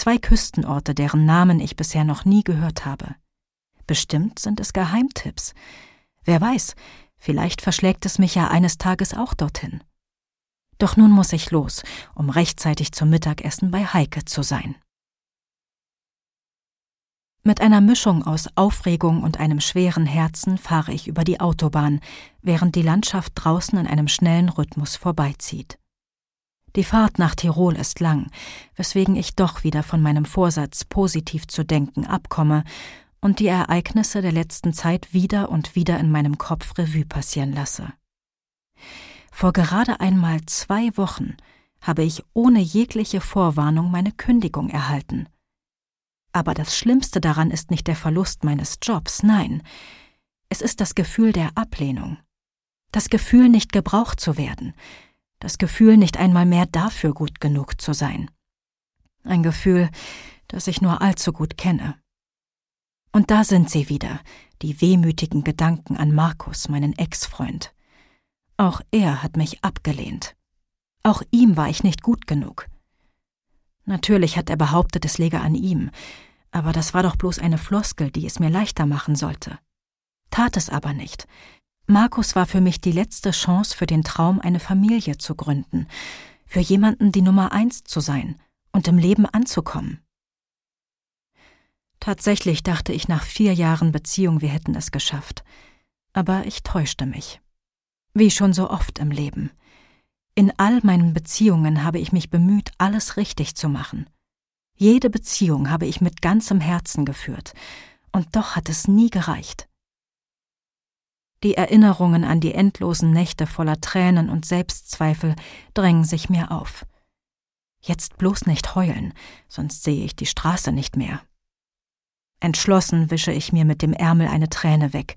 2 Küstenorte, deren Namen ich bisher noch nie gehört habe. Bestimmt sind es Geheimtipps. Wer weiß, vielleicht verschlägt es mich ja eines Tages auch dorthin. Doch nun muss ich los, um rechtzeitig zum Mittagessen bei Heike zu sein. Mit einer Mischung aus Aufregung und einem schweren Herzen fahre ich über die Autobahn, während die Landschaft draußen in einem schnellen Rhythmus vorbeizieht. Die Fahrt nach Tirol ist lang, weswegen ich doch wieder von meinem Vorsatz, positiv zu denken, abkomme und die Ereignisse der letzten Zeit wieder und wieder in meinem Kopf Revue passieren lasse. Vor gerade einmal 2 Wochen habe ich ohne jegliche Vorwarnung meine Kündigung erhalten. Aber das Schlimmste daran ist nicht der Verlust meines Jobs, nein, es ist das Gefühl der Ablehnung. Das Gefühl, nicht gebraucht zu werden. Das Gefühl, nicht einmal mehr dafür gut genug zu sein. Ein Gefühl, das ich nur allzu gut kenne. Und da sind sie wieder, die wehmütigen Gedanken an Markus, meinen Ex-Freund. Auch er hat mich abgelehnt. Auch ihm war ich nicht gut genug. Natürlich hat er behauptet, es läge an ihm, aber das war doch bloß eine Floskel, die es mir leichter machen sollte. Tat es aber nicht. Markus war für mich die letzte Chance für den Traum, eine Familie zu gründen, für jemanden die Nummer 1 zu sein und im Leben anzukommen. Tatsächlich dachte ich nach 4 Jahren Beziehung, wir hätten es geschafft. Aber ich täuschte mich. Wie schon so oft im Leben. In all meinen Beziehungen habe ich mich bemüht, alles richtig zu machen. Jede Beziehung habe ich mit ganzem Herzen geführt, und doch hat es nie gereicht. Die Erinnerungen an die endlosen Nächte voller Tränen und Selbstzweifel drängen sich mir auf. Jetzt bloß nicht heulen, sonst sehe ich die Straße nicht mehr. Entschlossen wische ich mir mit dem Ärmel eine Träne weg